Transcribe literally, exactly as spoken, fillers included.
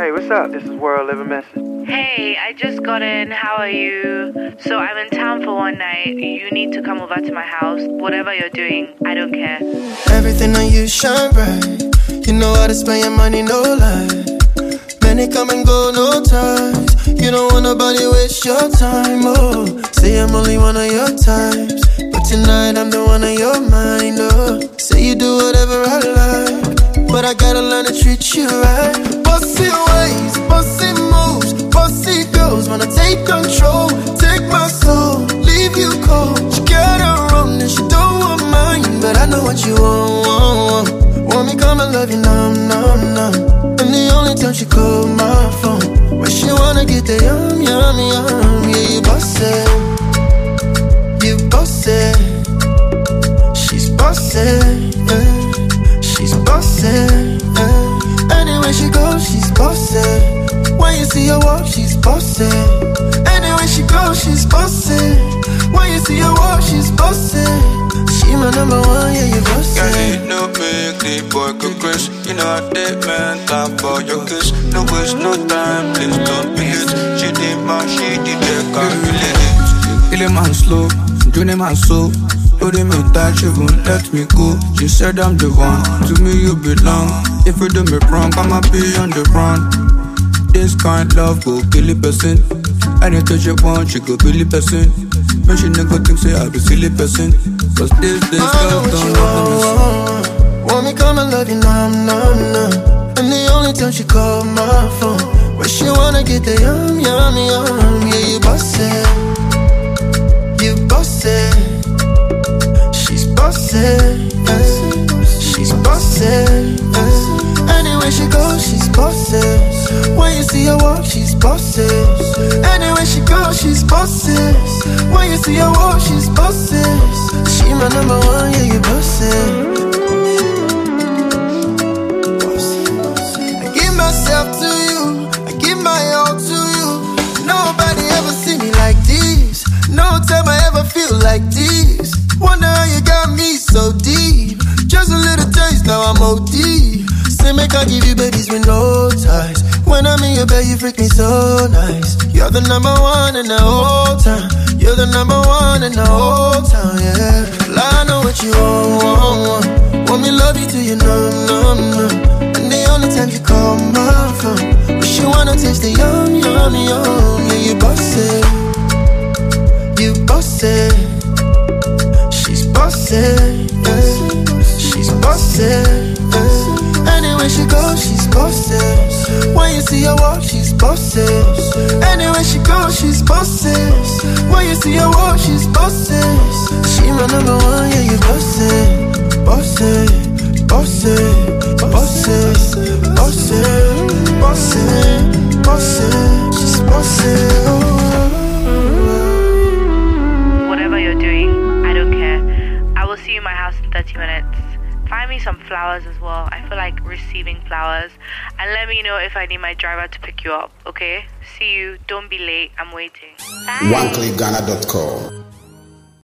Hey, what's up? This is World Living Message. Hey, I just got in. How are you? So I'm in town for one night. You need to come over to my house. Whatever you're doing, I don't care. Everything on you shine bright. You know how to spend your money, no lie. Many come and go, no ties. You don't want nobody waste your time, oh. Say I'm only one of your types, but tonight I'm the one of your mind, oh. Say you do whatever I like, but I gotta learn to treat you right. Bossy ways, bossy moves, bossy girls wanna take control. Take my soul, leave you cold. She got her own and she don't want mine, but I know what you want, want, want. Want me come and love you, numb, numb, numb. And the only time she call my phone when she wanna get the yum, yum, yum. Yeah, you boss it, you boss it. She's boss it, yeah. She's boss it, yeah. Anywhere she goes, she's boss it. When you see her walk, she's boss it. Anywhere she goes, she's boss it. When you see her walk, she's boss it. She my number one, yeah, you boss it. Girl, you know big, the boy could Chris. You know I did, man, time for your kiss. No waste, no time, please don't be late. She did my, she did the calculate. Kill a man slow, join a man so. Put him in touch, she won't let me go. She said I'm the one, to me you belong. If you do me wrong, I'ma be on the run. This kind love go kill a person. Anything she want, she go kill a person. When she never think say I be silly person. Cause this, this girl don't love me. Want me come and love you, numb, numb, numb. And the only time she call my phone when she wanna get the yum, yum, yum. Yeah, you boss it, you boss it. She's boss it, yeah. She's boss it, yeah. Anywhere she goes, she's boss it. When you see her walk, she's boss it. Anywhere she goes, she's boss it. When you see her walk, she's boss it. She my number one, yeah, you boss it. I give myself to you, I give my all to you. Nobody ever see me like this. No time I ever feel like this. Wonder how you got me so deep. Just a little taste, now I'm O D. Say make I give you babies with no ties. When I'm in your bed, you freak me so nice. You're the number one in the whole time. You're the number one in the whole town, yeah. Well, I know what you want, want, want. Want me love you till you numb, numb, numb. And the only time you call my phone, wish you wanna taste the yum, yum, yum. Yeah, you boss it, you boss it. She's boss it, yeah. She's boss it, yeah. Anywhere she goes, she's boss it. When you see her walk, she's boss it. Anywhere she goes, she's boss it. When you see her walk, she's boss it. She my number one, yeah, you boss it. Boss it, boss it, boss it, boss it, boss it, boss it. She's boss it, oh. Whatever you're doing, I don't care. I will see you in my house in thirty minutes. Find me some flowers as well. I feel like receiving flowers. And let me know if I need my driver to pick you up, okay? See you. Don't be late. I'm waiting. Bye. one click ghana dot com